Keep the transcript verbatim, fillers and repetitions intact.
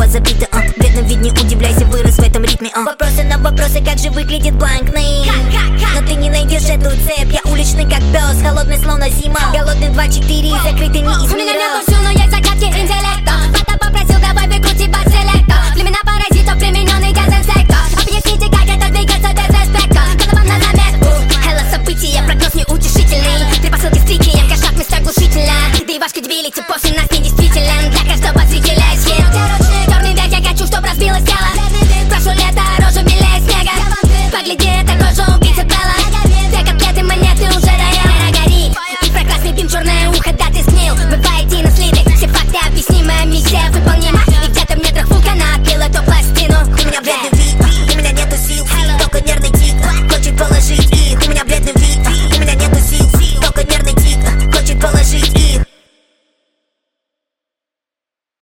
забита, а бедным вид не удивляйся, вырос в этом ритме, а вопросы на вопросы, как же выглядит бланк name. Но ты не найдешь эту цепь, я уличный как пес, холодный словно зима. Голодный два четыре, закрытый не из У меня мира. нету сил, но есть загадки интеллекта.